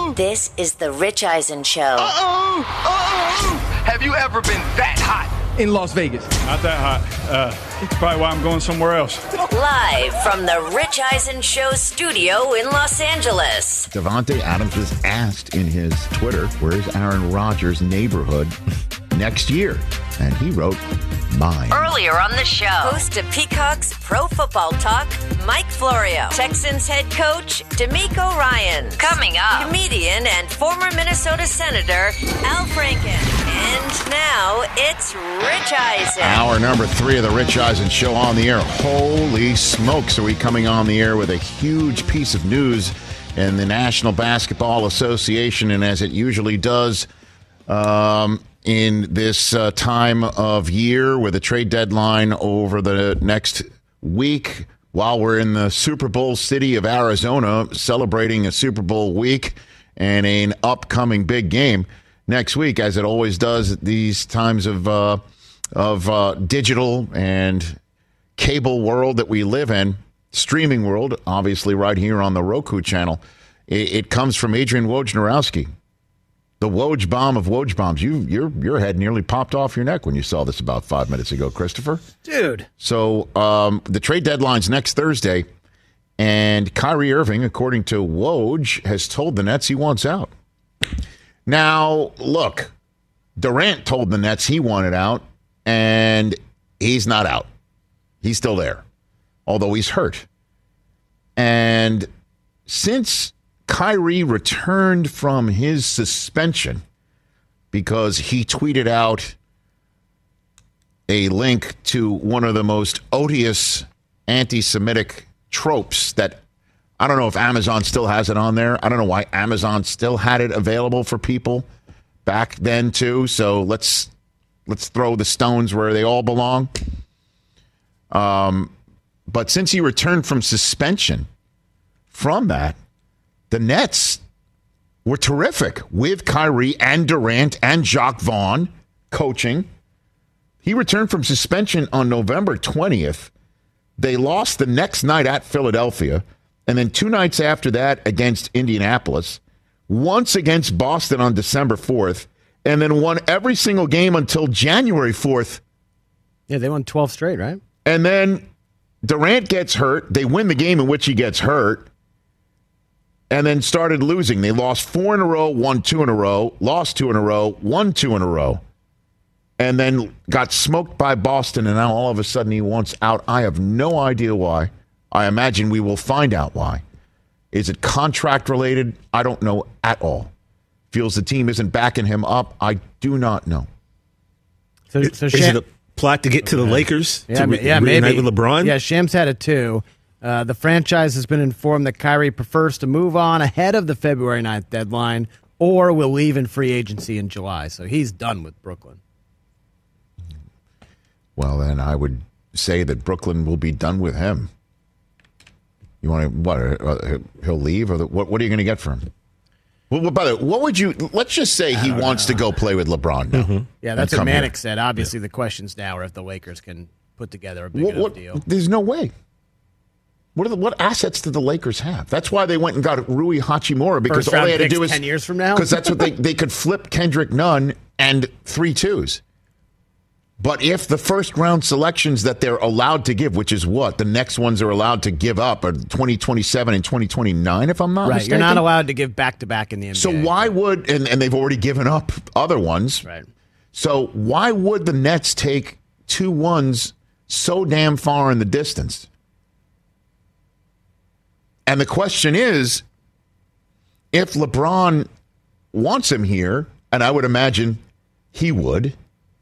This is the Rich Eisen Show. Have you ever been that hot? In Las Vegas. Not that hot. That's probably why I'm going somewhere else. Live from the Rich Eisen Show studio in Los Angeles. Davante Adams was asked in his Twitter, where's Aaron Rodgers' neighborhood next year? And he wrote, mine. Earlier on the show, host of Peacock's Pro Football Talk, Mike Florio. Texans head coach, D'Amico Ryans. Coming up, comedian and former Minnesota Senator, Al Franken. And now, it's Rich Eisen. Hour number 3 of the Rich Eisen Show on the air. Holy smokes, are we coming on the air with a huge piece of news in the National Basketball Association, and as it usually does in this time of year with a trade deadline over the next week, while we're in the Super Bowl city of Arizona celebrating a Super Bowl week and an upcoming big game next week, as it always does at these times of digital and cable world that we live in, streaming world, obviously right here on the Roku channel. It comes from Adrian Wojnarowski, the Woj bomb of Woj bombs. Your head nearly popped off your neck when you saw this about 5 minutes ago, Christopher. Dude. So the trade deadline's next Thursday, and Kyrie Irving, according to Woj, has told the Nets he wants out. Now, look, Durant told the Nets he wanted out, and he's not out. He's still there, although he's hurt. And since Kyrie returned from his suspension because he tweeted out a link to one of the most odious anti-Semitic tropes that I don't know if Amazon still has it on there. I don't know why Amazon still had it available for people back then too. So let's throw the stones where they all belong. But since he returned from suspension from that, the Nets were terrific with Kyrie and Durant and Jacques Vaughn coaching. He returned from suspension on November 20th. They lost the next night at Philadelphia, and then 2 nights after that against Indianapolis, once against Boston on December 4th, and then won every single game until January 4th. Yeah, they won 12 straight, right? And then Durant gets hurt. They win the game in which he gets hurt. And then started losing. They lost 4 in a row, won 2 in a row, lost 2 in a row, won 2 in a row. And then got smoked by Boston, and now all of a sudden he wants out. I have no idea why. I imagine we will find out why. Is it contract related? I don't know at all. Feels the team isn't backing him up? I do not know. So is it a plot to get to the Lakers? Yeah, reunite maybe. with LeBron? Yeah, Shams had it too. The franchise has been informed that Kyrie prefers to move on ahead of the February 9th deadline or will leave in free agency in July. So he's done with Brooklyn. Well, then I would say that Brooklyn will be done with him. You want to, what, he'll leave? Or what are you going to get for him? Well, by the way, what would you, let's just say he wants to go play with LeBron now. Mm-hmm. Yeah, that's what Manic said. Obviously, the questions now are if the Lakers can put together a big enough deal. There's no way. What assets did the Lakers have? That's why they went and got Rui Hachimura, because all they had to do is 10 years from now. Because that's what they could flip Kendrick Nunn and 3 2s. But if the first round selections that they're allowed to give, which is what the next ones are allowed to give up, are 2027 and 2029, if I'm not mistaken. You're not allowed to give back to back in the NBA. So why would and they've already given up other ones. Right. So why would the Nets take 2 1s so damn far in the distance? And the question is, if LeBron wants him here, and I would imagine he would,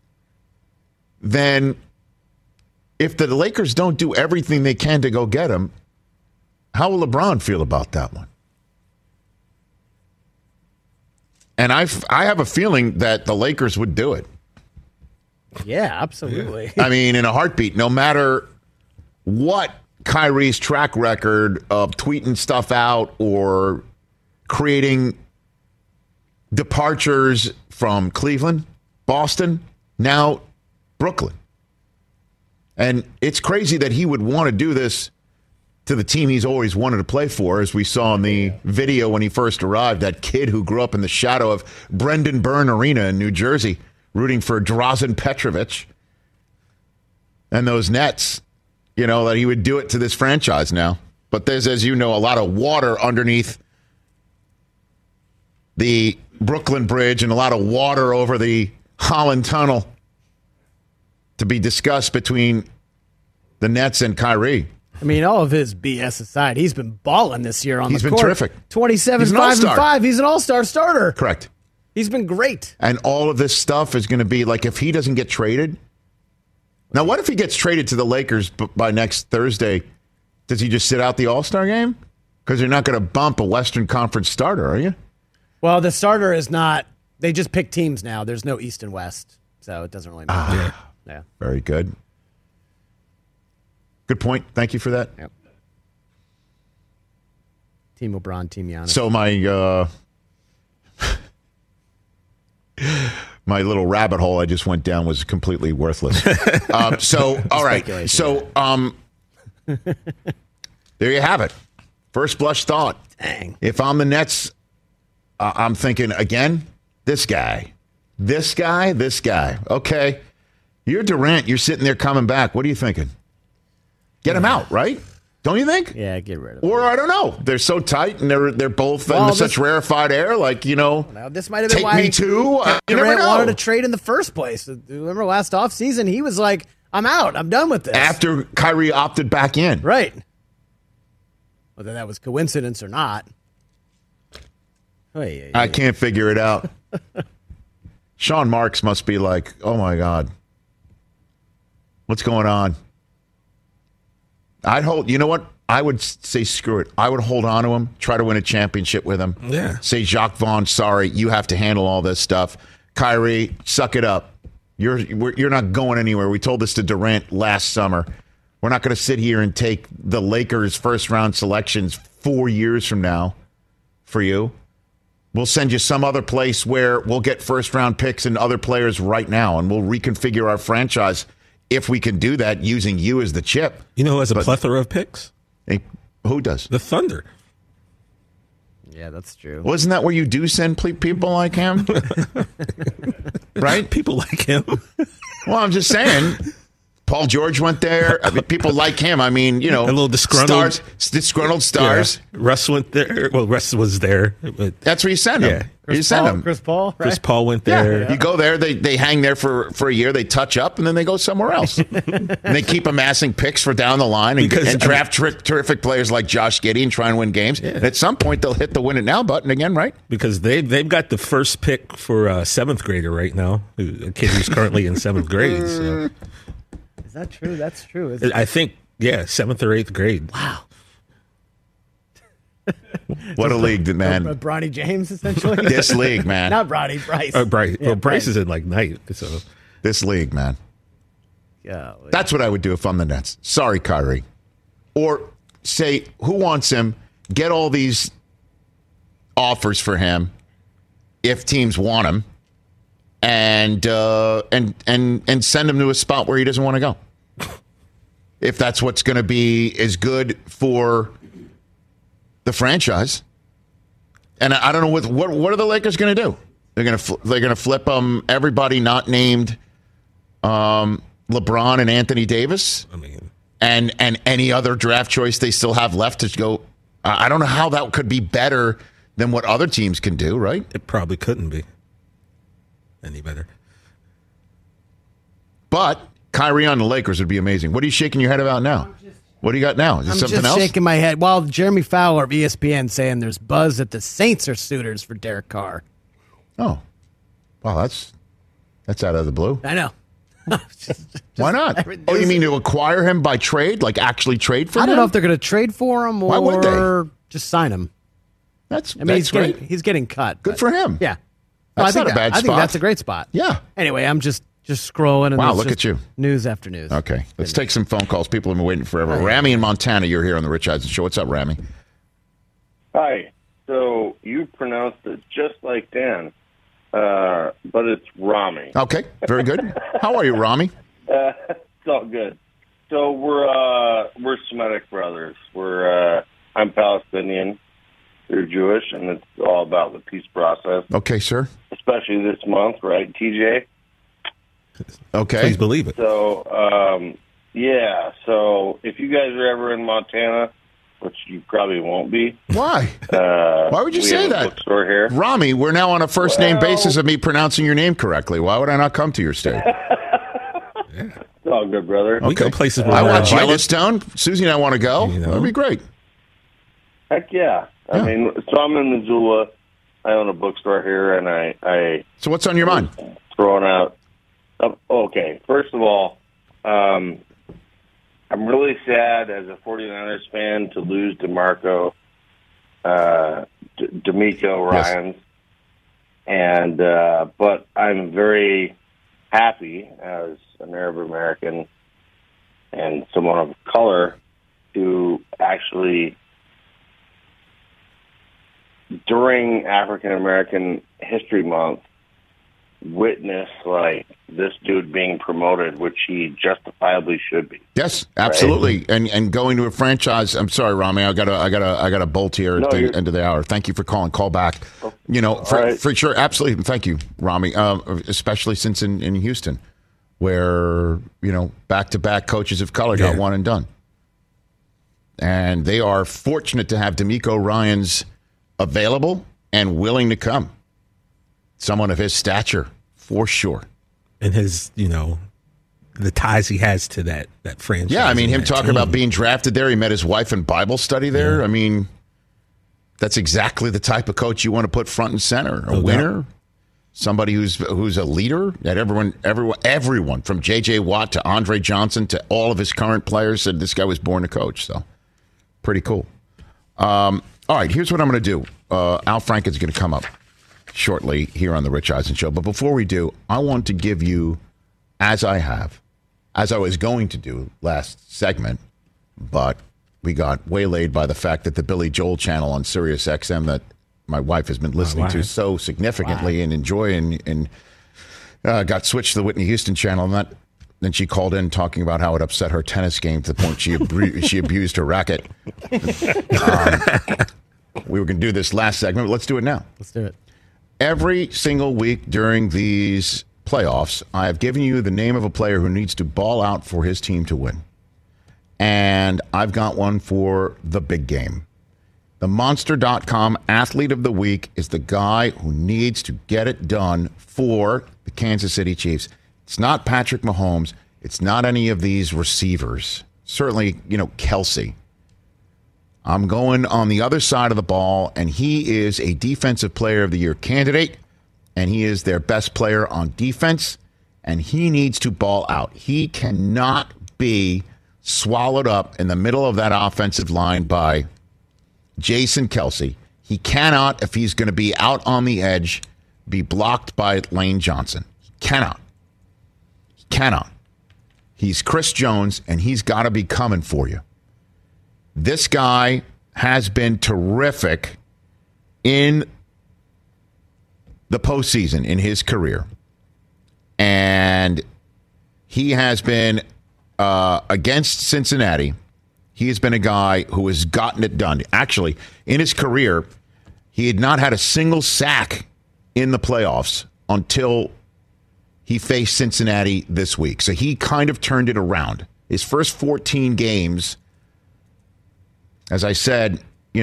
then if the Lakers don't do everything they can to go get him, how will LeBron feel about that one? And I have a feeling that the Lakers would do it. Yeah, absolutely. I mean, in a heartbeat, no matter what Kyrie's track record of tweeting stuff out or creating departures from Cleveland, Boston, now Brooklyn. And it's crazy that he would want to do this to the team he's always wanted to play for, as we saw in the video when he first arrived, that kid who grew up in the shadow of Brendan Byrne Arena in New Jersey, rooting for Drazen Petrovic and those Nets, that he would do it to this franchise now. But there's, as you know, a lot of water underneath the Brooklyn Bridge and a lot of water over the Holland Tunnel to be discussed between the Nets and Kyrie. I mean, all of his BS aside, he's been balling this year on the court. He's been terrific. 27, 5, and 5. He's an all-star starter. Correct. He's been great. And all of this stuff is going to be like, if he doesn't get traded. Now, what if he gets traded to the Lakers by next Thursday? Does he just sit out the All-Star game? Because you're not going to bump a Western Conference starter, are you? Well, the starter is not. They just pick teams now. There's no East and West, so it doesn't really matter. Yeah. Very good. Good point. Thank you for that. Yep. Team LeBron, Team Giannis. So my little rabbit hole I just went down was completely worthless. All right. So there you have it. First blush thought. Dang. If I'm the Nets, I'm thinking, again, this guy. Okay. You're Durant. You're sitting there coming back. What are you thinking? Get him out, right? Don't you think? Yeah, get rid of him. Or I don't know. They're so tight and they're both in such rarefied air. Like, Now, this might have been take why me too. Durant wanted to trade in the first place. Remember last offseason, he was like, I'm out. I'm done with this. After Kyrie opted back in. Right. Whether that was coincidence or not. I can't figure it out. Sean Marks must be like, oh, my God. What's going on? You know what? I would say screw it. I would hold on to him, try to win a championship with him. Yeah. Say, Jacques Vaughn, sorry, you have to handle all this stuff. Kyrie, suck it up. You're not going anywhere. We told this to Durant last summer. We're not going to sit here and take the Lakers' first-round selections 4 years from now for you. We'll send you some other place where we'll get first-round picks and other players right now, and we'll reconfigure our franchise if we can do that using you as the chip. You know who has a plethora of picks? Who does? The Thunder. Yeah, that's true. Wasn't that where you do send people like him? Right? People like him. Well, I'm just saying. Paul George went there. I mean, people like him. I mean, a little disgruntled stars. Yeah. Russ went there. Well, Russ was there. But that's where you send him. Yeah. Chris Paul. Right? Chris Paul went there. Yeah. You go there. They hang there for a year. They touch up, and then they go somewhere else. And they keep amassing picks for down the line and draft terrific players like Josh Giddey and try and win games. Yeah. And at some point, they'll hit the win it now button again, right? Because they've got the first pick for a seventh grader right now, a kid who's currently in seventh grade. So. Is that true? That's true. I think, seventh or eighth grade. Wow. What a league, man. Bronny James, essentially. This league, man. Not Bronny, Bryce. Bryce. Yeah, well, Bryce is in night. So. This league, man. Yeah. That's what I would do if I'm the Nets. Sorry, Kyrie. Or say, who wants him? Get all these offers for him if teams want him. And send him to a spot where he doesn't want to go. If that's what's going to be as good for the franchise. And I don't know what are the Lakers going to do? They're going to flip everybody not named LeBron and Anthony Davis. I mean, and any other draft choice they still have left to go. I don't know how that could be better than what other teams can do, right? It probably couldn't be any better. But Kyrie on the Lakers would be amazing. What are you shaking your head about now? What do you got now? Is it something else? I'm just shaking my head. Well, Jeremy Fowler of ESPN saying there's buzz that the Saints are suitors for Derek Carr. Oh. Wow, that's out of the blue. I know. Why not? Oh, you mean to acquire him by trade? Like actually trade for him? I don't know if they're going to trade for him or why would they? Just sign him. He's getting cut. Good for him. Yeah. That's not a bad spot. I think that's a great spot. Yeah. Anyway, I'm just scrolling. And wow, look at you. News after news. Okay. Let's take some phone calls. People have been waiting forever. Right. Rami in Montana, you're here on the Rich Eisen Show. What's up, Rami? Hi. So you pronounced it just like Dan, but it's Rami. Okay. Very good. How are you, Rami? It's all good. So we're Semitic brothers. I'm Palestinian. They're Jewish, and it's all about the peace process. Okay, sir. Especially this month, right, TJ? Okay. Please believe it. So, yeah. So if you guys are ever in Montana, which you probably won't be. Why? Why would you say that? Bookstore here. Rami, we're now on a first-name basis of me pronouncing your name correctly. Why would I not come to your state? It's all good, brother. We go places where I we're watch invited. Yellowstone. Susie and I want to go. You know. That'd be great. Heck yeah. I mean, so I'm in Missoula. I own a bookstore here, and I So what's on your mind? throwing out. Okay, first of all, I'm really sad as a 49ers fan to lose DeMeco Ryans, and but I'm very happy as an Arab American and someone of color to actually, during African American History Month, witness like this dude being promoted, which he justifiably should be. Yes, absolutely. Right? And going to a franchise. I'm sorry, Rami. I got a bolt here at the end of the hour. Thank you for calling. Call back. You know, for sure, absolutely. Thank you, Rami. Especially since in Houston, where back-to-back coaches of color got one and done, and they are fortunate to have DeMeco Ryans available and willing to come. Someone of his stature, for sure. And his, the ties he has to that franchise. Yeah, I mean, him talking about being drafted there. He met his wife in Bible study there. Yeah. I mean, that's exactly the type of coach you want to put front and center. A winner, somebody who's a leader. That everyone from J.J. Watt to Andre Johnson to all of his current players said this guy was born to coach. So, pretty cool. All right, here's what I'm going to do. Al Franken is going to come up shortly here on the Rich Eisen Show. But before we do, I want to give you, as I was going to do last segment, but we got waylaid by the fact that the Billy Joel channel on Sirius XM that my wife has been listening to so significantly and enjoying, and got switched to the Whitney Houston channel. And then she called in talking about how it upset her tennis game to the point she abused her racket. We were going to do this last segment, but let's do it now. Let's do it. Every single week during these playoffs, I have given you the name of a player who needs to ball out for his team to win. And I've got one for the big game. The Monster.com Athlete of the Week is the guy who needs to get it done for the Kansas City Chiefs. It's not Patrick Mahomes. It's not any of these receivers. Certainly, Kelsey. I'm going on the other side of the ball, and he is a Defensive Player of the Year candidate, and he is their best player on defense, and he needs to ball out. He cannot be swallowed up in the middle of that offensive line by Jason Kelsey. He cannot, if he's going to be out on the edge, be blocked by Lane Johnson. He cannot. He cannot. He's Chris Jones, and he's got to be coming for you. This guy has been terrific in the postseason in his career. And he has been, against Cincinnati, he has been a guy who has gotten it done. Actually, in his career, he had not had a single sack in the playoffs until he faced Cincinnati this week. So he kind of turned it around. His first 14 games, as I said,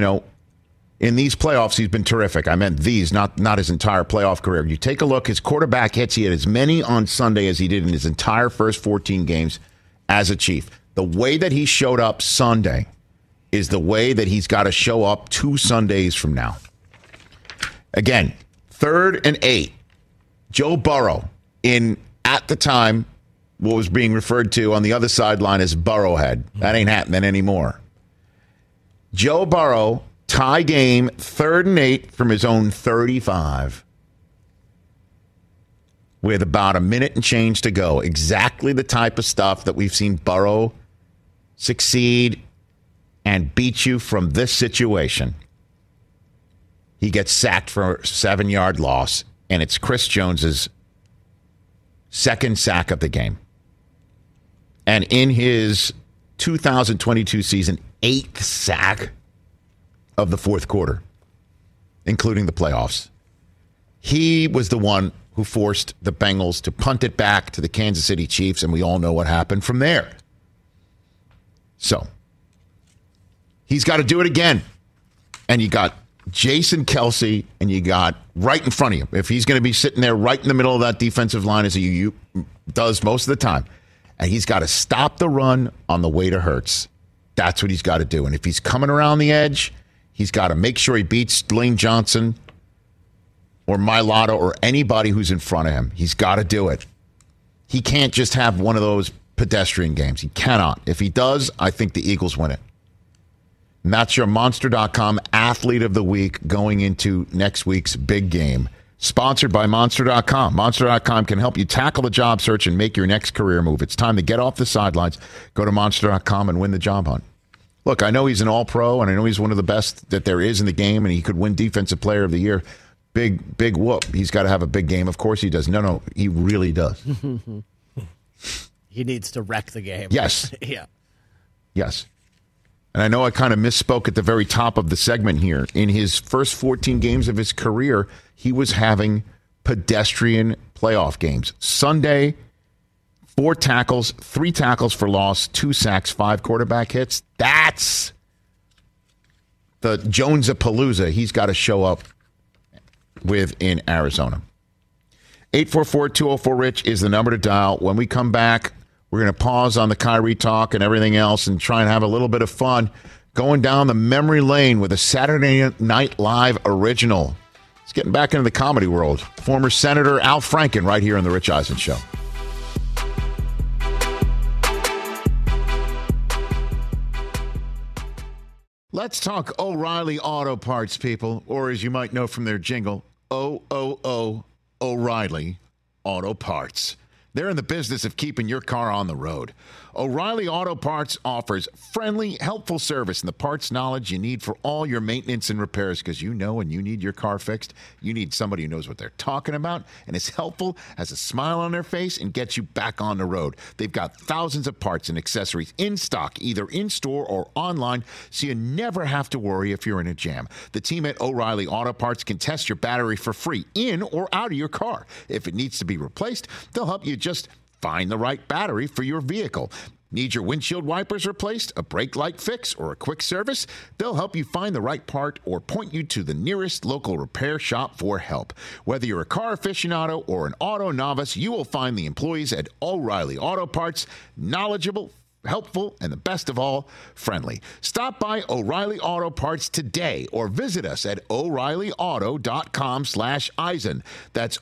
in these playoffs, he's been terrific. I meant these, not his entire playoff career. You take a look, his quarterback hits, he had as many on Sunday as he did in his entire first 14 games as a Chief. The way that he showed up Sunday is the way that he's got to show up 2 Sundays from now. Again, 3rd and 8. Joe Burrow at the time, what was being referred to on the other sideline as Burrowhead. That ain't happening anymore. Joe Burrow, tie game, 3rd and 8 from his own 35. With about a minute and change to go. Exactly the type of stuff that we've seen Burrow succeed and beat you from this situation. He gets sacked for a 7-yard loss, and it's Chris Jones's second sack of the game. And in his 2022 season, 8th sack of the fourth quarter, including the playoffs. He was the one who forced the Bengals to punt it back to the Kansas City Chiefs, and we all know what happened from there. So, he's got to do it again. And you got Jason Kelce, and you got right in front of you. If he's going to be sitting there right in the middle of that defensive line as he does most of the time, and he's got to stop the run on the way to Hurts. That's what he's got to do. And if he's coming around the edge, he's got to make sure he beats Lane Johnson or Mailata or anybody who's in front of him. He's got to do it. He can't just have one of those pedestrian games. He cannot. If he does, I think the Eagles win it. And that's your Monster.com Athlete of the Week going into next week's big game. Sponsored by Monster.com. Monster.com can help you tackle the job search and make your next career move. It's time to get off the sidelines, go to Monster.com and win the job hunt. Look, I know he's an all-pro, and I know he's one of the best that there is in the game, and he could win Defensive Player of the Year. Big whoop. He's got to have a big game. Of course he does. No, he really does. He needs to wreck the game. Yes. Yeah. Yes. And I know I kind of misspoke at the very top of the segment here. In his first 14 games of his career, he was having pedestrian playoff games. Sunday, 4 tackles, 3 tackles for loss, 2 sacks, 5 quarterback hits. That's the Jones-a-palooza he's got to show up with in Arizona. 844-204-RICH is the number to dial. When we come back, we're going to pause on the Kyrie talk and everything else and try and have a little bit of fun going down the memory lane with a Saturday Night Live original. He's getting back into the comedy world. Former Senator Al Franken right here on The Rich Eisen Show. Let's talk O'Reilly Auto Parts, people, or as you might know from their jingle, O-O-O O'Reilly Auto Parts. They're in the business of keeping your car on the road. O'Reilly Auto Parts offers friendly, helpful service and the parts knowledge you need for all your maintenance and repairs, because you know when you need your car fixed, you need somebody who knows what they're talking about and is helpful, has a smile on their face, and gets you back on the road. They've got thousands of parts and accessories in stock, either in-store or online, so you never have to worry if you're in a jam. The team at O'Reilly Auto Parts can test your battery for free in or out of your car. If it needs to be replaced, they'll help you just find the right battery for your vehicle. Need your windshield wipers replaced, a brake light fix, or a quick service? They'll help you find the right part or point you to the nearest local repair shop for help. Whether you're a car aficionado or an auto novice, you will find the employees at O'Reilly Auto Parts knowledgeable, helpful, and the best of all, friendly. Stop by O'Reilly Auto Parts today or visit us at O'ReillyAuto.com/Eisen. That's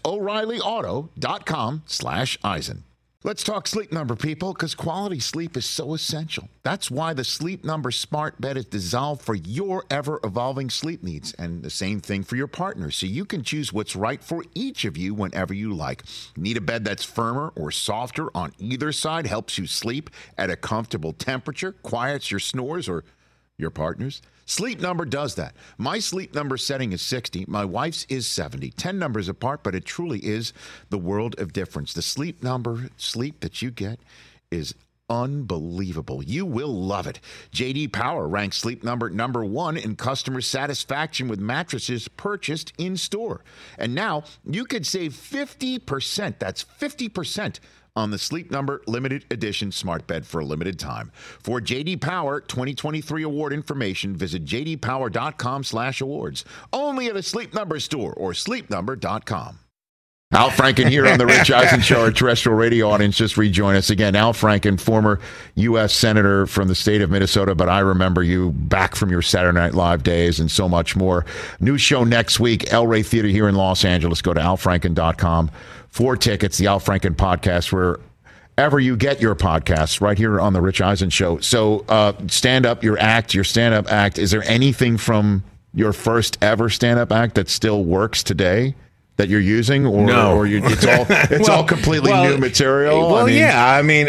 O'ReillyAuto.com/Eisen. Let's talk Sleep Number, people, because quality sleep is so essential. That's why the Sleep Number Smart Bed is designed for your ever-evolving sleep needs, and the same thing for your partner, so you can choose what's right for each of you whenever you like. Need a bed that's firmer or softer on either side, helps you sleep at a comfortable temperature, quiets your snores or your partner's? Sleep Number does that. My Sleep Number setting is 60. My wife's is 70. 10 numbers apart, but it truly is the world of difference. The Sleep Number sleep that you get is unbelievable. You will love it. J.D. Power ranks Sleep Number #1 in customer satisfaction with mattresses purchased in store. And now you could save 50%. That's 50% on the Sleep Number Limited Edition Smart Bed for a limited time. For J.D. Power 2023 award information, visit jdpower.com/awards. Only at a Sleep Number store or sleepnumber.com. Al Franken here on the Rich Eisen Show. Our terrestrial radio audience just rejoin us again. Al Franken, former U.S. Senator from the state of Minnesota, but I remember you back from your Saturday Night Live days and so much more. New show next week, El Rey Theater here in Los Angeles. Go to alfranken.com for tickets. The Al Franken Podcast, wherever you get your podcasts, right here on the Rich Eisen Show. So stand-up, your stand-up act, is there anything from your first ever stand-up act that still works today that you're using, or no, or it's all completely new material? Well, I mean,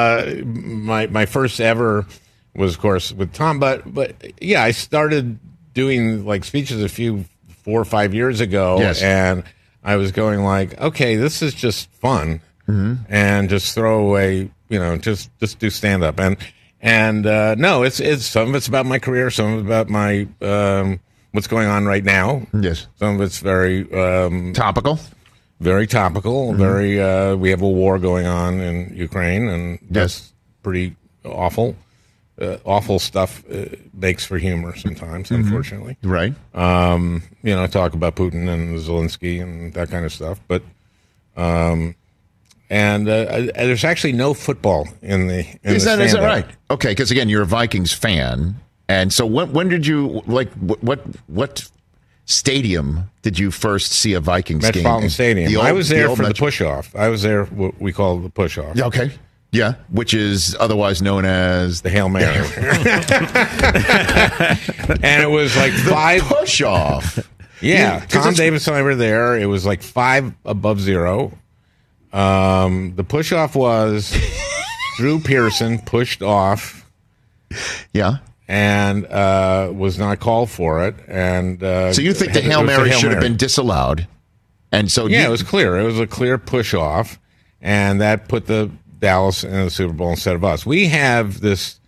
my first ever was, of course, with Tom, but yeah, I started doing like speeches 4 or 5 years ago, yes. And I was going like, okay, this is just fun, and just throw away just do stand up. And no, it's some of it's about my career, some of it's about my what's going on right now. Yes. Some of it's very topical. Very topical. Very. We have a war going on in Ukraine, and that's pretty awful. Awful stuff makes for humor sometimes, unfortunately. Right. Talk about Putin and Zelensky and that kind of stuff. But there's actually no football in the. Is that right? Okay, because again, you're a Vikings fan, and so when did you what stadium did you first see a Vikings game? Metropolitan Stadium. I was there for the push-off. I was there, what we call the push-off. Okay. Yeah, which is otherwise known as the Hail Mary. And it was like the push-off. Yeah, Tom Davis and I were there. It was like 5 above 0. The push-off was Drew Pearson pushed off. Yeah. And was not called for it. And so you think the Hail Mary should have been disallowed? And so it was clear. It was a clear push-off, and that put the Dallas in the Super Bowl instead of us. We have this.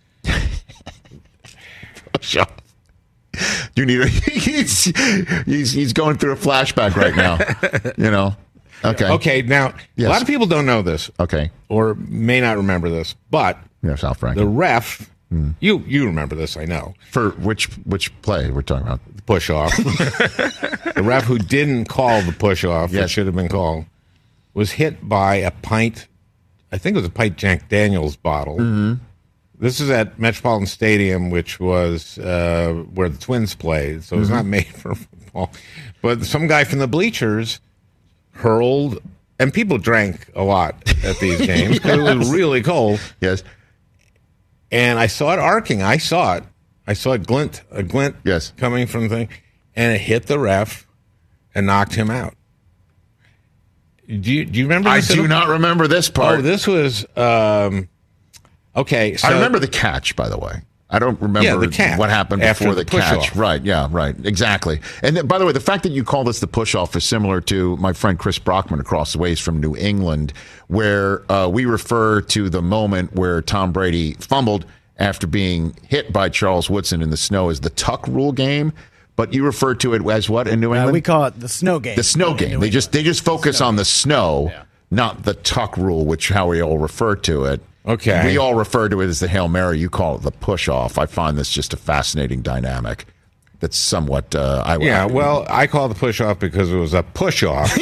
You need he's going through a flashback right now. Okay. Now a lot of people don't know this. Okay. Or may not remember this, but yes, Al Franken. The ref. You remember this? I know. For which play we're talking about? The push off. The ref who didn't call the push off that should have been called was hit by a pint. I think it was a pint Jack Daniels bottle. Mm-hmm. This is at Metropolitan Stadium, which was where the Twins played, so it was not made for football. But some guy from the bleachers hurled, and people drank a lot at these games because it was really cold. Yes. And I saw it arcing. I saw it. A glint coming from the thing, and it hit the ref and knocked him out. Do you remember this? I do not remember this part. Oh, this was okay. So, I remember the catch, by the way. I don't remember what happened before the catch. Off. Right, yeah, right, exactly. And then, by the way, the fact that you call this the push-off is similar to my friend Chris Brockman across the ways from New England, where we refer to the moment where Tom Brady fumbled after being hit by Charles Woodson in the snow as the tuck rule game. But you refer to it as what in New England? We call it the snow game. The snow game. They just focus on the snow, not the tuck rule, which how we all refer to it. Okay. We all refer to it as the Hail Mary. You call it the push-off. I find this just a fascinating dynamic that's somewhat... well, I call it the push-off because it was a push-off.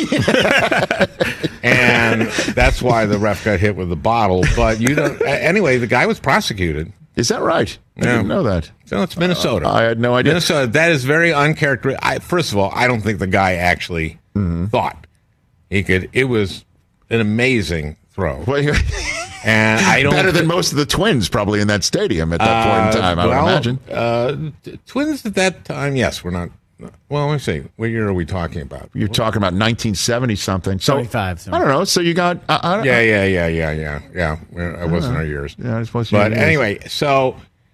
And that's why the ref got hit with the bottle. But anyway, the guy was prosecuted. Is that right? I didn't know that. So it's Minnesota. I had no idea. Minnesota, that is very uncharacteristic. First of all, I don't think the guy actually thought he could. It was an amazing throw. And I don't better than most of the Twins probably in that stadium at that point in time, I would imagine. Twins at that time, yes, we're not. Well, let me see. What year are we talking about? You're talking about 1970 something. So 75. I don't know. So you got Yeah. It wasn't our years. Yeah, I suppose. But anyway, so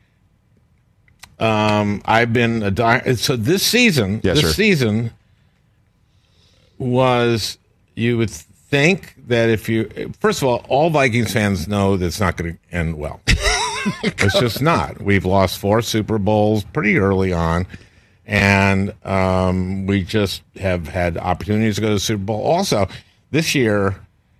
I've been so this season. Yes, this season was, you would think that if you, first of all Vikings fans know that it's not going to end well. It's just not. We've lost 4 Super Bowls pretty early on. And we just have had opportunities to go to the Super Bowl. Also, this year,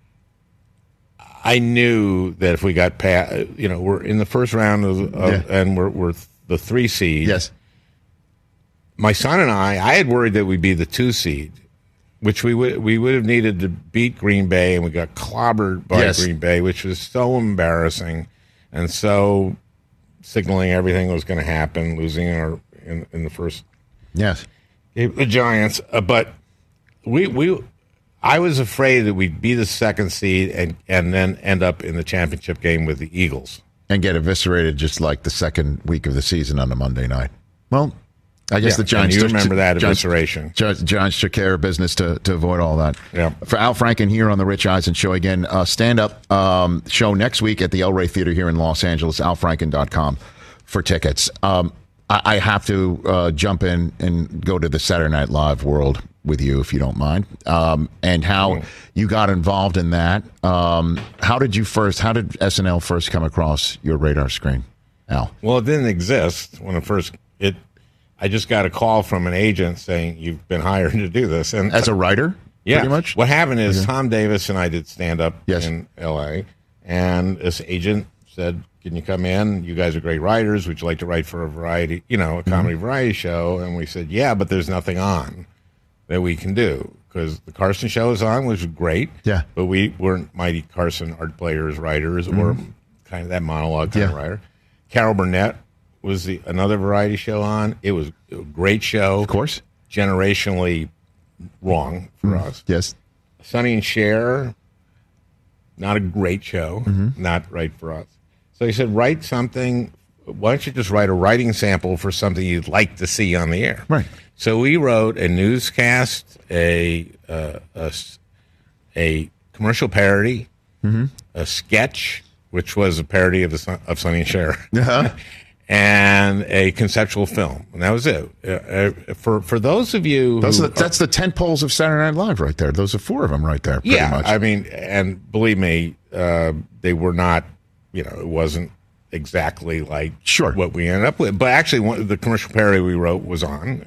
I knew that if we got past, we're in the first round and we're the 3 seed. Yes. My son and I had worried that we'd be the 2 seed, which we would have needed to beat Green Bay, and we got clobbered by Green Bay, which was so embarrassing and so signaling everything was going to happen, losing in the first. Yes, the Giants, but I was afraid that we'd be the 2nd seed and then end up in the championship game with the Eagles and get eviscerated just like the second week of the season on a Monday night. Well, I guess the Giants. You remember that evisceration? Giants took care of business to avoid all that. Yeah. For Al Franken here on the Rich Eisen Show again, stand-up show next week at the El Rey Theater here in Los Angeles. AlFranken.com for tickets. I have to jump in and go to the Saturday Night Live world with you, if you don't mind, and how you got involved in that. How did SNL first come across your radar screen, Al? Well, it didn't exist when I just got a call from an agent saying you've been hired to do this, and as a writer, yeah. pretty much. What happened is Tom Davis and I did stand up Yes. in L.A., and this agent said, "Can you come in? You guys are great writers. Would you like to write for a variety, a comedy variety show?" And we said, "Yeah, but there's nothing on that we can do because the Carson show is on, which was great. Yeah, but we weren't Mighty Carson art players, writers, or kind of that monologue kind of writer. Carol Burnett was another variety show on. It was a great show, of course, generationally wrong for us. Yes, Sonny and Cher, not a great show, not right for us. So he said, write something. Why don't you just write a writing sample for something you'd like to see on the air? Right. So we wrote a newscast, a commercial parody, a sketch, which was a parody of Sonny and Cher, and a conceptual film, and that was it. For those of you, that's the 10 poles of Saturday Night Live right there. Those are 4 of them right there. Pretty much. I mean, and believe me, they were not. It wasn't exactly like what we ended up with. But actually, the commercial parody we wrote was on,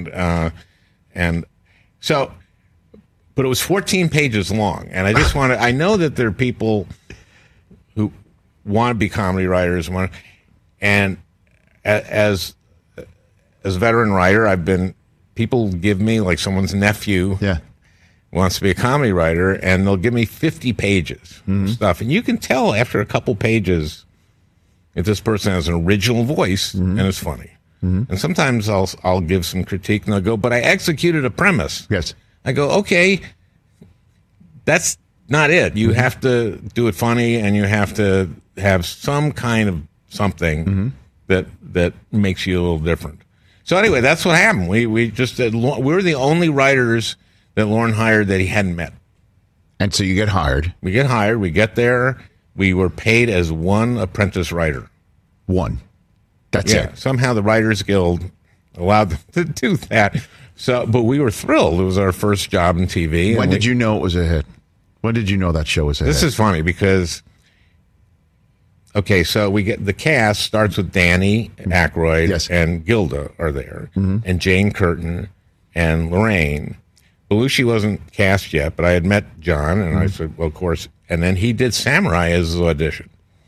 and so, but it was 14 pages long, and I just want to. I know that there are people who want to be comedy writers, and as a veteran writer, people give me, like, someone's nephew wants to be a comedy writer, and they'll give me 50 pages of stuff. And you can tell after a couple pages if this person has an original voice and is funny. And sometimes I'll give some critique, and they'll go, but I executed a premise. Yes. I go, okay, that's not it. You have to do it funny, and you have to have some kind of something that makes you a little different. So anyway, that's what happened. We were the only writers that Lorne hired that he hadn't met. And so you get hired. We get hired. We get there. We were paid as one apprentice writer. One. That's it. Somehow the Writers Guild allowed them to do that. So, but we were thrilled. It was our first job in TV. When did you know it was a hit? When did you know that show was a hit? This is funny because, okay, so we get the cast starts with Danny Aykroyd and Gilda are there, and Jane Curtin and Lorraine. Belushi wasn't cast yet, but I had met John, and I said, well, of course. And then he did Samurai as his audition.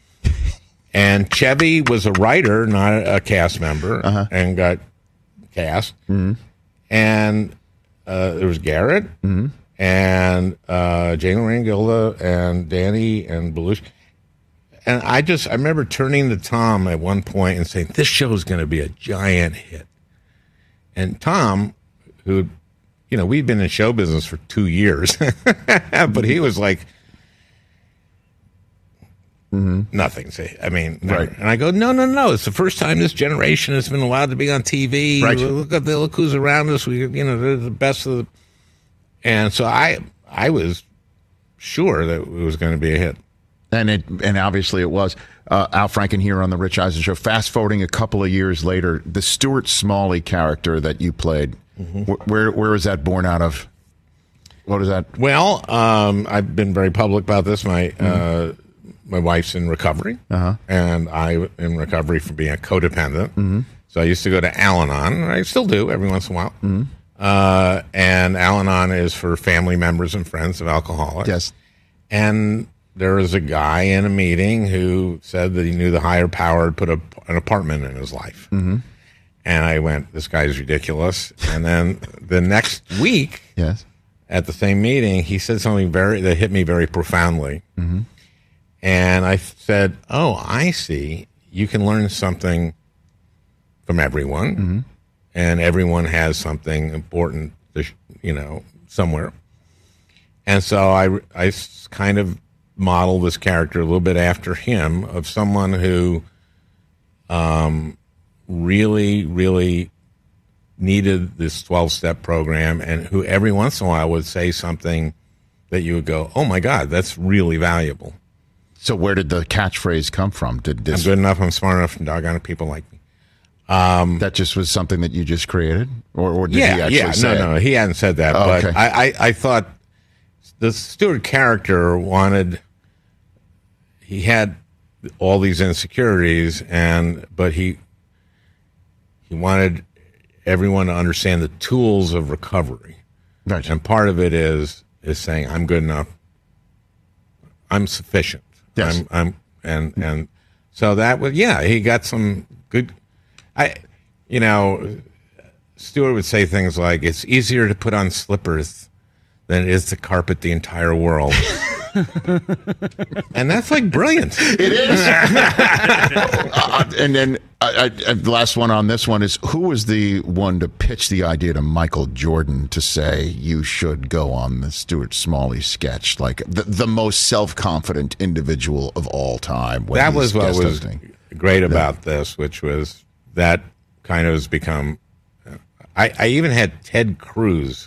And Chevy was a writer, not a cast member, and got cast. And there was Garrett, and Jane, Lorraine, Gilda, and Danny, and Belushi. And I remember turning to Tom at one point and saying, this show is going to be a giant hit. And Tom, who, we'd been in show business for 2 years, but he was like, nothing. I mean, right. And I go, no. It's the first time this generation has been allowed to be on TV. Right. Look who's around us. They're the best of the. And so I was sure that it was going to be a hit. And obviously it was. Al Franken here on the Rich Eisen Show. Fast forwarding a couple of years later, the Stuart Smalley character that you played, where is that born out of? What is that? Well, I've been very public about this. My wife's in recovery, and I'm in recovery from being a codependent. So I used to go to Al-Anon. I still do every once in a while. And Al-Anon is for family members and friends of alcoholics. Yes. And there was a guy in a meeting who said that he knew the higher power had put an apartment in his life. And I went, this guy's ridiculous. And then the next week, at the same meeting, he said something that hit me very profoundly. And I said, oh, I see. You can learn something from everyone, and everyone has something important, somewhere. And so I kind of modeled this character a little bit after him, of someone who really, really needed this 12-step program, and who every once in a while would say something that you would go, oh, my God, that's really valuable. So where did the catchphrase come from? I'm good enough, I'm smart enough, and doggone it, people like me. That just was something that you just created, or did he actually say it? No, he hadn't said that. Oh, but okay. I thought the Stewart character he had all these insecurities, but he wanted everyone to understand the tools of recovery. Right. And part of it is saying, I'm good enough. I'm sufficient. Yes. And so that was, he got some good, Stewart would say things like, it's easier to put on slippers than it is to carpet the entire world. And that's like brilliant. It is. And then the last one on this one is, who was the one to pitch the idea to Michael Jordan to say you should go on the Stuart Smalley sketch, like the most self-confident individual of all time? That was what was great about this, which was that kind of has become. I even had Ted Cruz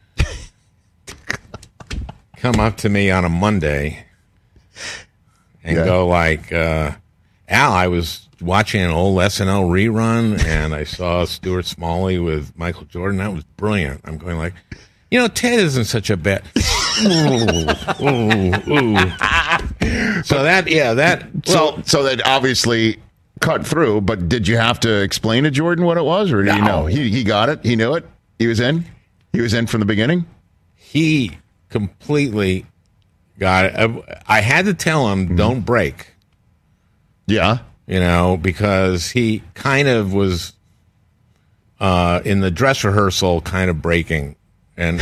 come up to me on a Monday and go like, Al, I was watching an old SNL rerun and I saw Stuart Smalley with Michael Jordan. That was brilliant. I'm going like, Ted isn't such a bad. So that obviously cut through. But did you have to explain to Jordan what it was, or did you know he got it? He knew it. He was in. He was in from the beginning. He completely got it. I had to tell him, don't break. Yeah. Because he kind of was in the dress rehearsal kind of breaking. And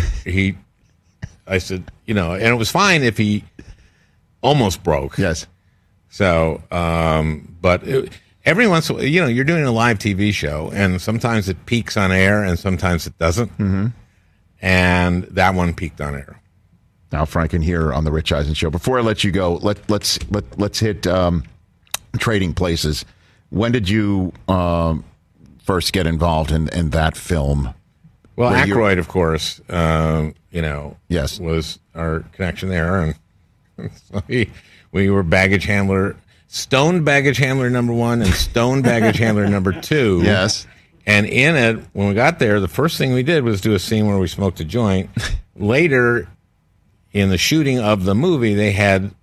I said, and it was fine if he almost broke. Yes. So, but every once in a while, you're doing a live TV show, and sometimes it peaks on air and sometimes it doesn't. Mm-hmm. And that one peaked on air. Al Franken here on the Rich Eisen Show. Before I let you go, let's hit Trading Places. When did you first get involved in that film? Well, Aykroyd, of course, yes, was our connection there, and so we were baggage handler, stoned baggage handler number 1 and stoned baggage handler number 2. Yes. And in it, when we got there, the first thing we did was do a scene where we smoked a joint. Later, in the shooting of the movie, they had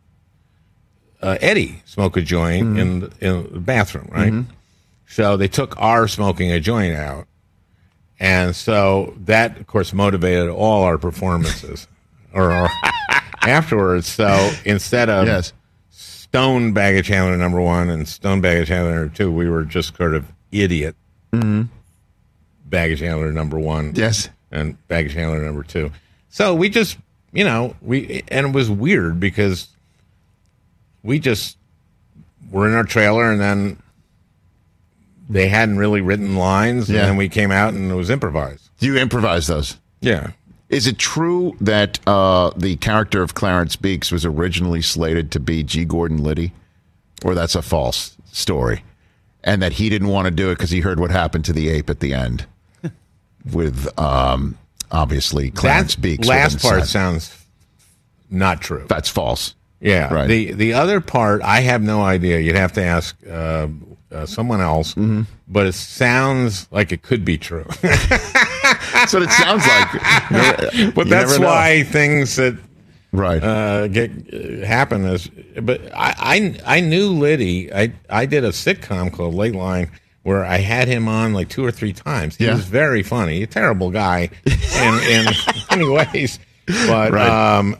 Eddie smoke a joint in the bathroom, right? Mm-hmm. So they took our smoking a joint out. And so that, of course, motivated all our performances or afterwards. So instead of stone baggage handler number 1 and stone baggage handler number 2, we were just sort of idiot baggage handler number 1 and baggage handler number 2. So we just, and it was weird because we just were in our trailer and then they hadn't really written lines and then we came out and it was improvised. You improvised those? Yeah. Is it true that the character of Clarence Beeks was originally slated to be G. Gordon Liddy? Or that's a false story? And that he didn't want to do it because he heard what happened to the ape at the end with, obviously, Clarence Beeks. Last part sounds not true. That's false. Yeah. Right. The other part, I have no idea. You'd have to ask someone else. Mm-hmm. But it sounds like it could be true. That's what it sounds like. But that's why things that get happen. But I knew Liddy. I did a sitcom called Late Line where I had him on like 2 or 3 times. He was very funny. A terrible guy in many ways. But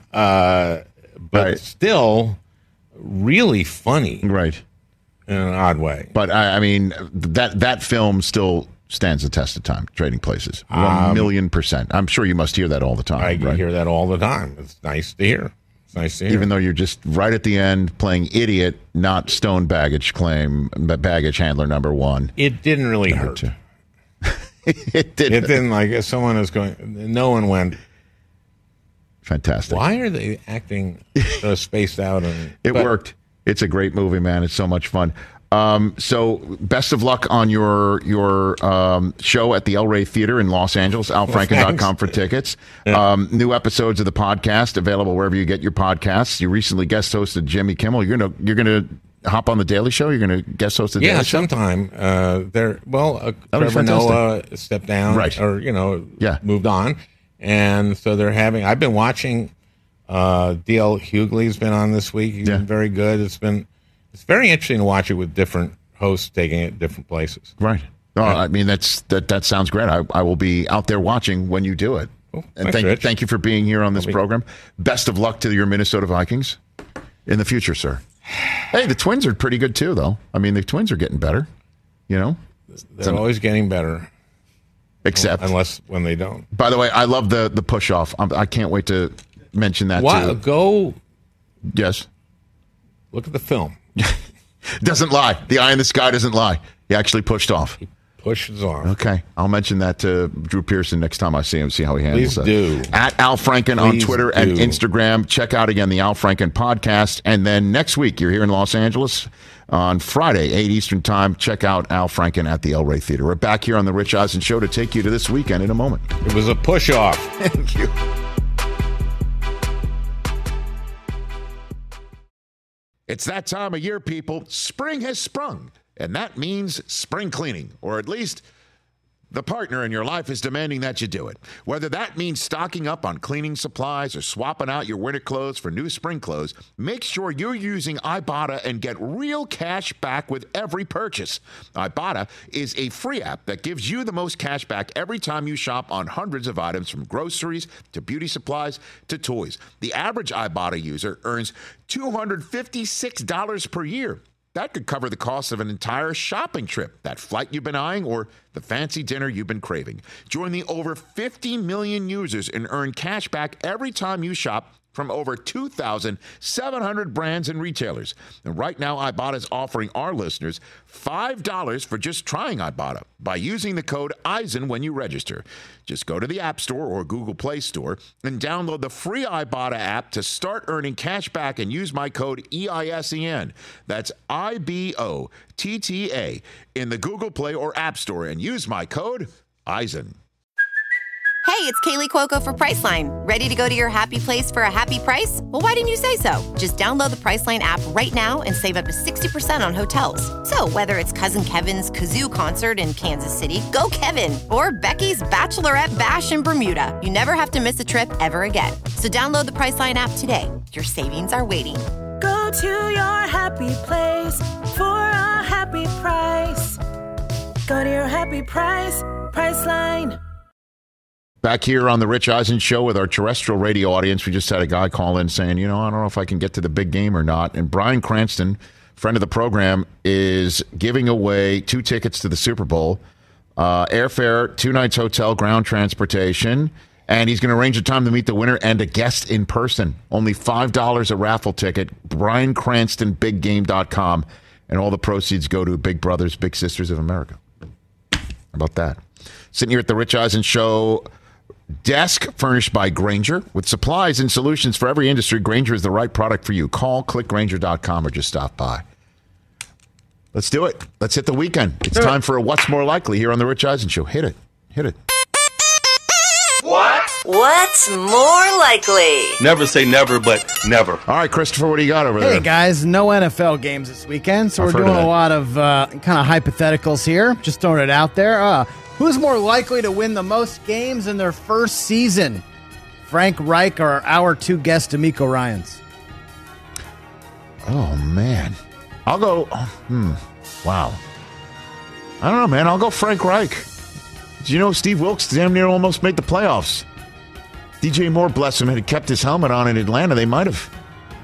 still really funny. Right. In an odd way. But I mean, that film still stands the test of time. Trading Places, 1,000,000%. I'm sure you must hear that all the time. I hear that all the time. It's nice to hear. Even though you're just right at the end playing idiot, not stone baggage handler number 1. It didn't really hurt. It didn't. Like someone is going. No one went. Fantastic. Why are they acting so spaced out? It worked. It's a great movie, man. It's so much fun. So best of luck on your show at the El Rey Theater in Los Angeles. AlFranken.com for tickets. New episodes of the podcast available wherever you get your podcasts. You recently guest hosted Jimmy Kimmel. You're gonna hop on the Daily Show? You're going to guest host the Daily Show? Yeah, sometime. Trevor Noah stepped down, right? Or moved on, and so they're having. I've been watching. D.L. Hughley's been on this week. He's been very good. It's very interesting to watch it with different hosts taking it different places. Right. Oh, I mean, that sounds great. I will be out there watching when you do it. Cool. And Thanks, thank you for being here on this program. Best of luck to your Minnesota Vikings in the future, sir. Hey, the Twins are pretty good too, though. I mean, the Twins are getting better. You know, they're always getting better. Except unless when they don't. By the way, I love the push off. I can't wait to mention that too. Go. Yes. Look at the film. Doesn't lie. The eye in the sky doesn't lie. He actually pushed off. Pushes off. Okay. I'll mention that to Drew Pearson next time I see him, see how he handles it. Please do. At Al Franken on Twitter and Instagram. Check out again the Al Franken podcast. And then next week, you're here in Los Angeles on Friday, 8 Eastern Time. Check out Al Franken at the El Rey Theater. We're back here on the Rich Eisen Show to take you to this weekend in a moment. It was a push off. Thank you. It's that time of year, people. Spring has sprung, and that means spring cleaning, or at least the partner in your life is demanding that you do it. Whether that means stocking up on cleaning supplies or swapping out your winter clothes for new spring clothes, make sure you're using Ibotta and get real cash back with every purchase. Ibotta is a free app that gives you the most cash back every time you shop on hundreds of items, from groceries to beauty supplies to toys. The average Ibotta user earns $256 per year. That could cover the cost of an entire shopping trip, that flight you've been eyeing, or the fancy dinner you've been craving. Join the over 50 million users and earn cash back every time you shop from over 2,700 brands and retailers. And right now, Ibotta is offering our listeners $5 for just trying Ibotta by using the code EISEN when you register. Just go to the App Store or Google Play Store and download the free Ibotta app to start earning cash back and use my code EISEN. That's IBOTTA in the Google Play or App Store and use my code EISEN. Hey, it's Kaylee Cuoco for Priceline. Ready to go to your happy place for a happy price? Well, why didn't you say so? Just download the Priceline app right now and save up to 60% on hotels. So whether it's Cousin Kevin's Kazoo Concert in Kansas City, go Kevin, or Becky's Bachelorette Bash in Bermuda, you never have to miss a trip ever again. So download the Priceline app today. Your savings are waiting. Go to your happy place for a happy price. Go to your happy price, Priceline. Back here on the Rich Eisen Show with our terrestrial radio audience, we just had a guy call in saying, I don't know if I can get to the big game or not. And Brian Cranston, friend of the program, is giving away 2 tickets to the Super Bowl, airfare, 2 nights hotel, ground transportation, and he's going to arrange a time to meet the winner and a guest in person. Only $5 a raffle ticket. Brian Cranston, BigGame.com, and all the proceeds go to Big Brothers, Big Sisters of America. How about that? Sitting here at the Rich Eisen Show desk, furnished by Grainger. With supplies and solutions for every industry, Grainger is the right product for you. Call, click Grainger.com, or just stop by. Let's do it. Let's hit the weekend. It's time for a What's More Likely here on the Rich Eisen Show. Hit it. Hit it. What's more likely? Never say never, but never. All right, Christopher, what do you got over there? Hey, guys, no NFL games this weekend, so I've we're heard doing of a that. lot of kind of hypotheticals here. Just throwing it out there. Who's more likely to win the most games in their first season? Frank Reich or our 2 guests, D'Amico Ryans? Oh, man. I'll go... Wow. I don't know, man. I'll go Frank Reich. Did you know Steve Wilkes damn near almost made the playoffs? DJ Moore, bless him, had kept his helmet on in Atlanta. They might have.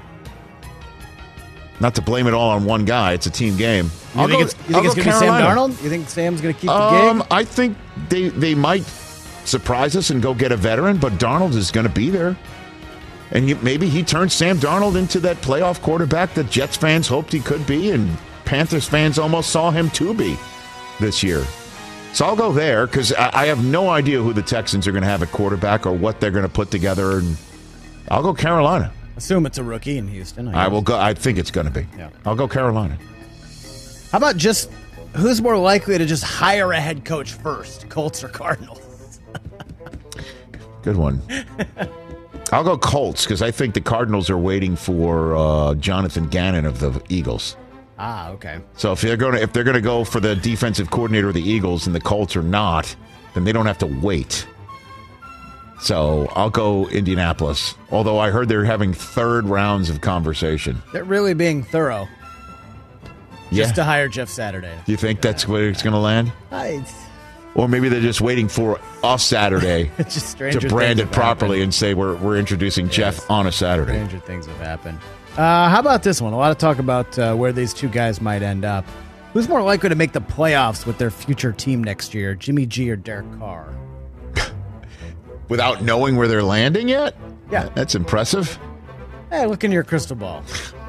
Not to blame it all on one guy. It's a team game. You think it's going to be Sam Darnold? You think Sam's going to keep the gig? I think they might surprise us and go get a veteran, but Darnold is going to be there. And maybe he turns Sam Darnold into that playoff quarterback that Jets fans hoped he could be, and Panthers fans almost saw him to be this year. So I'll go there because I have no idea who the Texans are going to have at quarterback or what they're going to put together. And I'll go Carolina. Assume it's a rookie in Houston. I will go. I think it's going to be. Yeah. I'll go Carolina. How about just who's more likely to just hire a head coach first, Colts or Cardinals? Good one. I'll go Colts because I think the Cardinals are waiting for Jonathan Gannon of the Eagles. Ah, okay. So if they're gonna go for the defensive coordinator of the Eagles and the Colts are not, then they don't have to wait. So I'll go Indianapolis. Although I heard they're having third rounds of conversation. They're really being thorough. Just to hire Jeff Saturday. Do you think that's where it's going to land? Or maybe they're just waiting for off Saturday to brand it properly and say we're introducing Jeff on a Saturday. Stranger things have happened. How about this one? A lot of talk about where these two guys might end up. Who's more likely to make the playoffs with their future team next year, Jimmy G or Derek Carr? Without knowing where they're landing yet? Yeah. That's impressive. Hey, look in your crystal ball.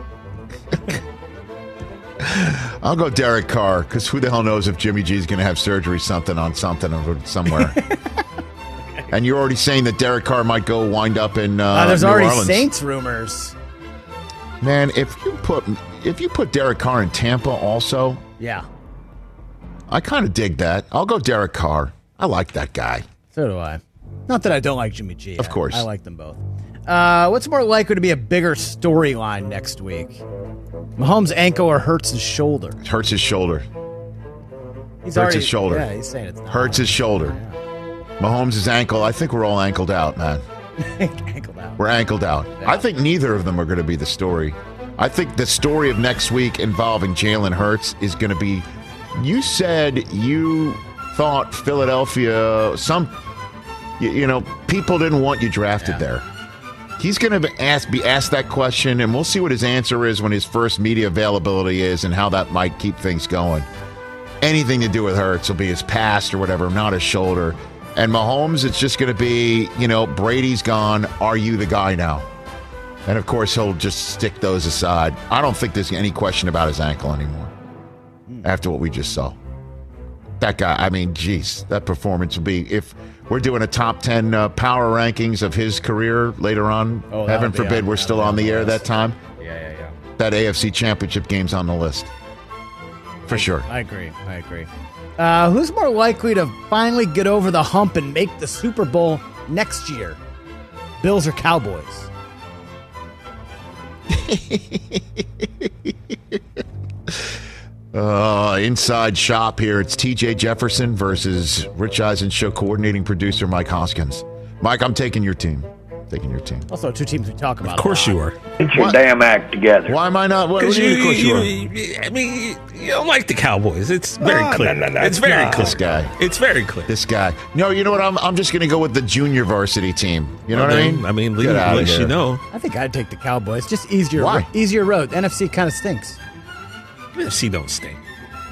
I'll go Derek Carr, because who the hell knows if Jimmy G is going to have surgery somewhere. And you're already saying that Derek Carr might go wind up in there's New already Orleans. Saints rumors. Man, if you put Derek Carr in Tampa also, yeah, I kind of dig that. I'll go Derek Carr. I like that guy. So do I. Not that I don't like Jimmy G. Of course. I like them both. What's more likely to be a bigger storyline next week? Mahomes' ankle or Hurts' shoulder? Hurts his shoulder. His shoulder. Yeah, he's saying it's not. Hurts his shoulder. Yeah. Mahomes' ankle. I think we're all ankled out, man. Ankled out. We're ankled out. Yeah. I think neither of them are going to be the story. I think the story of next week involving Jalen Hurts is going to be, you said you thought Philadelphia, people didn't want you drafted there. He's going to be asked that question, and we'll see what his answer is when his first media availability is and how that might keep things going. Anything to do with Hurts will be his past or whatever, not his shoulder. And Mahomes, it's just going to be, Brady's gone. Are you the guy now? And, of course, he'll just stick those aside. I don't think there's any question about his ankle anymore after what we just saw. That guy, that performance will be, if we're doing a top 10 power rankings of his career later on, heaven forbid we're still on the air that time. Yeah. That AFC Championship game's on the list. For sure. I agree. Who's more likely to finally get over the hump and make the Super Bowl next year? Bills or Cowboys? Inside shop here. It's TJ Jefferson versus Rich Eisen show coordinating producer Mike Hoskins. Mike, I'm taking your team. Also, two teams we talk about. Of course you are. Get your damn act together. Why am I not? What do you mean, of course you are? You don't like the Cowboys. It's very clear. No, it's very clear. This guy. It's very clear. This guy. No, you know what? I'm just going to go with the junior varsity team. You know what I mean? At least you know. I think I'd take the Cowboys. Just easier. Why? Easier road. NFC kind of stinks. NFC don't stink.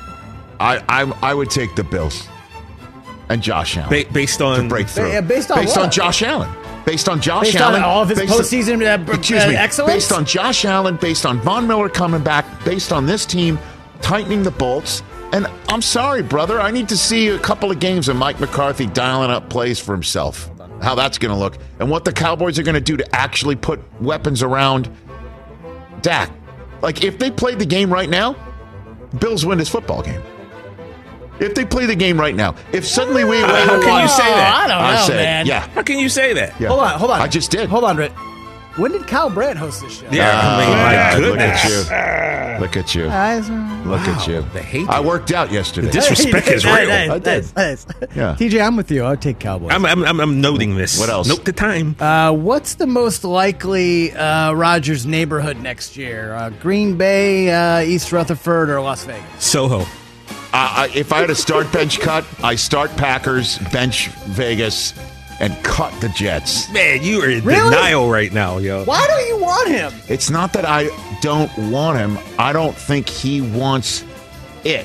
I would take the Bills and Josh Allen based on to break through. Based on Josh Allen. Based on Josh based Allen. On all of his postseason excellence? Based on Josh Allen, based on Von Miller coming back, based on this team tightening the bolts. And I'm sorry, brother, I need to see a couple of games of Mike McCarthy dialing up plays for himself, how that's going to look, and what the Cowboys are going to do to actually put weapons around Dak. Like, if they played the game right now, Bills win this football game. If they play the game right now. If suddenly we... How can you say that? I don't know, man. Yeah. How can you say that? Yeah. Hold on. I just did. Hold on, Rick. When did Kyle Brandt host this show? Yeah, my goodness. Look at you. Look at you. The hate. I worked out yesterday. The disrespect is real. I did. Yeah. TJ, I'm with you. I'll take Cowboys. I'm noting this. What else? Note the time. What's the most likely Rodgers neighborhood next year? Green Bay, East Rutherford, or Las Vegas? Soho. If I had a start bench cut, I start Packers, bench Vegas, and cut the Jets. Man, you are in Really? denial right now, yo. Why don't you want him? It's not that I don't want him. I don't think he wants it.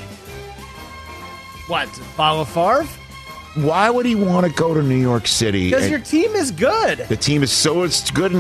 What, to follow Favre? Why would he want to go to New York City? Because your team is good. The team is it's good.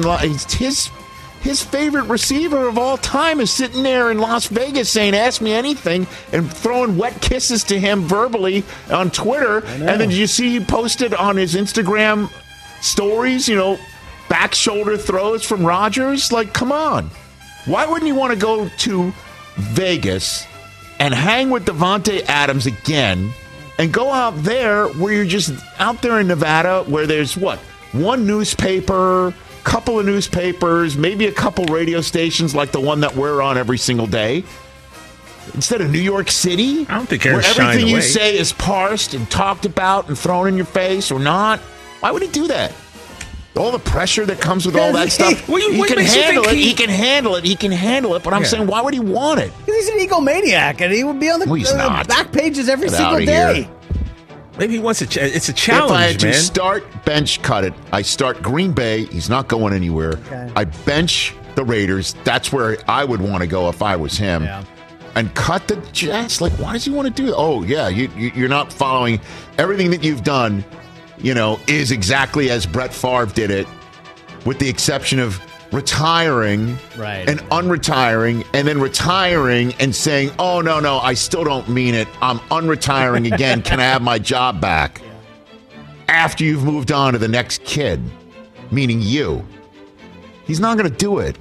His favorite receiver of all time is sitting there in Las Vegas saying, ask me anything, and throwing wet kisses to him verbally on Twitter. And then did you see he posted on his Instagram stories, back shoulder throws from Rodgers? Like, come on. Why wouldn't you want to go to Vegas and hang with Devontae Adams again and go out there where you're just out there in Nevada where there's one newspaper, couple of newspapers, maybe a couple radio stations like the one that we're on every single day. Instead of New York City? I don't think where Aaron's shying everything you away. say is parsed and talked about and thrown in your face or not. Why would he do that? All the pressure that comes with all that stuff. What He can makes you handle think it. He can handle it. He can handle it. But I'm saying, why would he want it? He's an egomaniac, and he would be on the, he's not. back pages every Get single outta day. here. Maybe he wants it's a challenge, If I had man. to start bench cut it, I start Green Bay. He's not going anywhere. Okay. I bench the Raiders. That's where I would want to go if I was him. Yeah. And cut the Jets. Like, why does he want to do that? Oh, yeah, you're not following everything that you've done. Is exactly as Brett Favre did it, with the exception of retiring and unretiring and then retiring and saying, oh, no, I still don't mean it. I'm unretiring again. Can I have my job back? Yeah. After you've moved on to the next kid, meaning you. He's not going to do it.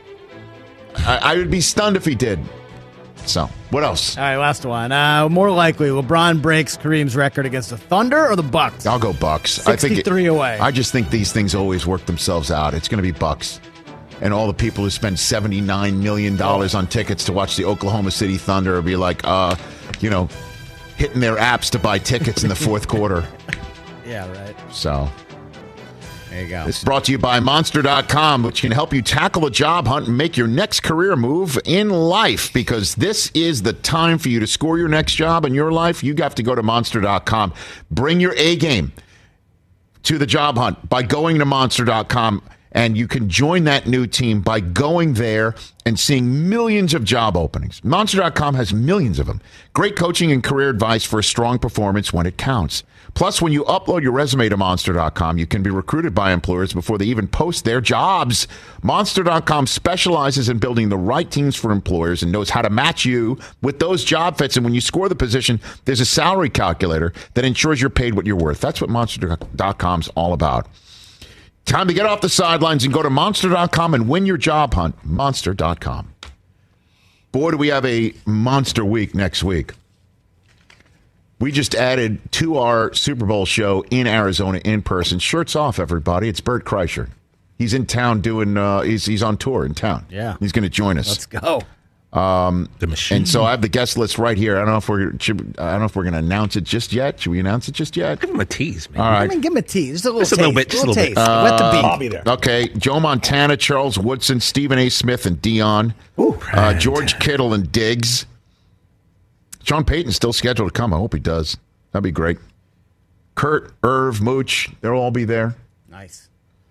I would be stunned if he did. So, what else? All right, last one. More likely, LeBron breaks Kareem's record against the Thunder or the Bucks? I'll go Bucks. 63 away. I just think these things always work themselves out. It's going to be Bucks. And all the people who spend $79 million on tickets to watch the Oklahoma City Thunder will be like, hitting their apps to buy tickets in the fourth quarter. Yeah, right. So, there you go. This is brought to you by Monster.com, which can help you tackle a job hunt and make your next career move in life. Because this is the time for you to score your next job in your life. You have to go to Monster.com. Bring your A game to the job hunt by going to Monster.com. And you can join that new team by going there and seeing millions of job openings. Monster.com has millions of them. Great coaching and career advice for a strong performance when it counts. Plus, when you upload your resume to Monster.com, you can be recruited by employers before they even post their jobs. Monster.com specializes in building the right teams for employers and knows how to match you with those job fits. And when you score the position, there's a salary calculator that ensures you're paid what you're worth. That's what Monster.com's all about. Time to get off the sidelines and go to Monster.com and win your job hunt. Monster.com. Boy, do we have a monster week next week. We just added to our Super Bowl show in Arizona in person. Shirts off, everybody. It's Bert Kreischer. He's in town doing, he's on tour in town. Yeah. He's going to join us. Let's go. The machine. And so I have the guest list right here. I don't know if we're going to announce it just yet. Should we announce it just yet? Give him a tease, man. All right. Give him a tease. Just a little Just a taste. little bit, just a little taste. bit. Wet the beat. I'll be there. Okay, Joe Montana, Charles Woodson, Stephen A. Smith, and Dion. George Kittle and Diggs. Sean Payton's still scheduled to come. I hope he does. That'd be great. Kurt, Irv, Mooch, they'll all be there. Nice.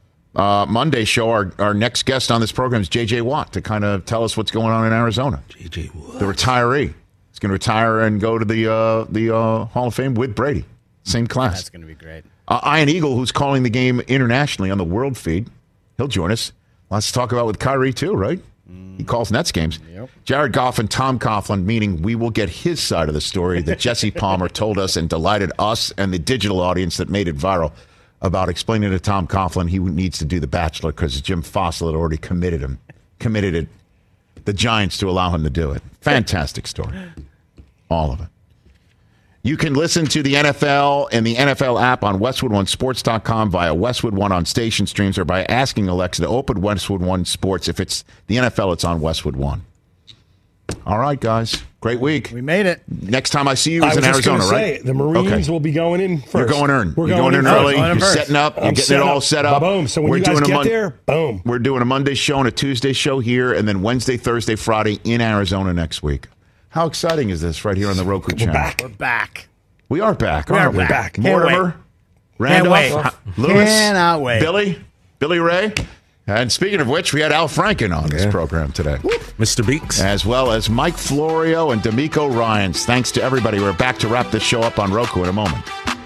Monday show, our next guest on this program is J.J. Watt to kind of tell us what's going on in Arizona. J.J. Watt. The retiree. He's going to retire and go to the Hall of Fame with Brady. Same class. That's going to be great. Ian Eagle, who's calling the game internationally on the World Feed, he'll join us. Lots to talk about with Kyrie, too, right? He calls Nets games. Yep. Jared Goff and Tom Coughlin, meaning we will get his side of the story that Jesse Palmer told us and delighted us and the digital audience that made it viral about explaining to Tom Coughlin he needs to do The Bachelor because Jim Fossil had already committed the Giants to allow him to do it. Fantastic story. All of it. You can listen to the NFL and the NFL app on WestwoodOneSports.com via Westwood One on station streams or by asking Alexa to open Westwood One Sports. If it's the NFL, it's on Westwood One. All right, guys. Great week. We made it. Next time I see you is in Arizona, right? The Marines will be going in first. You're going in. We're You're going in early. You're setting up. You're getting it all set up. Boom. So when you guys get there, boom. We're doing a Monday show and a Tuesday show here, and then Wednesday, Thursday, Friday in Arizona next week. How exciting is this right here on the Roku channel? We're back. We are back, We are aren't we? back. Can't Mortimer, wait. Randolph, Can't wait. Lewis, Cannot wait. Billy Ray. And speaking of which, we had Al Franken on this program today. Mr. Beeks. As well as Mike Florio and D'Amico Ryans. Thanks to everybody. We're back to wrap this show up on Roku in a moment.